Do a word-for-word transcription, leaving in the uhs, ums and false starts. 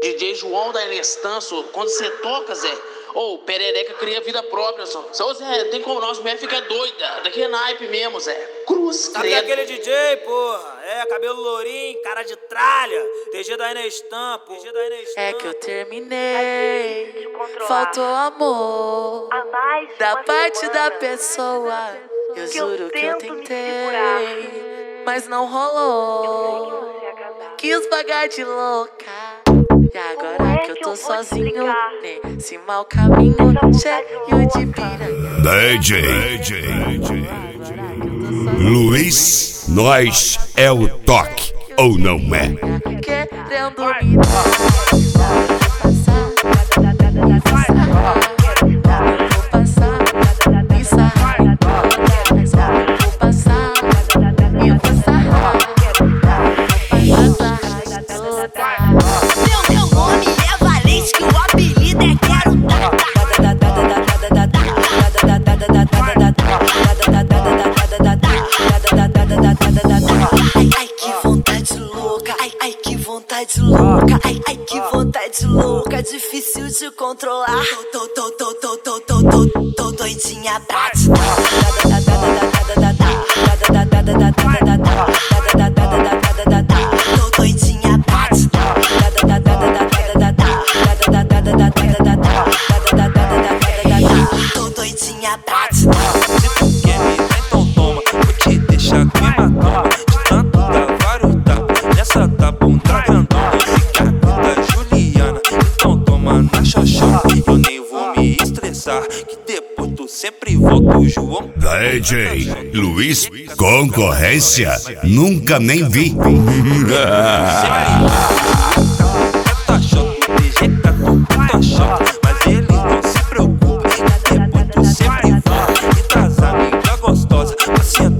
D J João da Inestanço, quando você toca, Zé, ô, oh, perereca cria vida própria, só. Só, Zé, tem como nós, mulher fica doida. Daqui é naipe mesmo, Zé. Cruz, sabe credo. aquele D J, porra? É, cabelo lourinho, cara de tralha. T G da Inestan, T G da Inestan. É que eu terminei, faltou amor da parte da pessoa. Eu juro que eu tentei, mas não rolou. Quis pagar de louca. E agora que eu tô sozinho nesse mau caminho, cheio de piranha. D J, D J Luiz, nós é o toque, ou não é? Querendo me dar. Louca, ai, ai, que vontade louca, difícil de controlar. Tô, tô, tô, tô, tô, tô, tô, tô doidinha pra te Tô doidinha pra te Tô doidinha pra te Se tu quer me dar, então toma, vou te deixar com hematoma. De tanto dar vários tapas nessa tá bunda grandona. Na xoxota, eu nem vou me estressar, que depois tu sempre volta o João. D J Luiz, concorrência nunca nem vi. Tá choque, D J tá todo tá choque, mas ele não se preocupa, que depois tu sempre volta e traz a amiga gostosa pra sentar.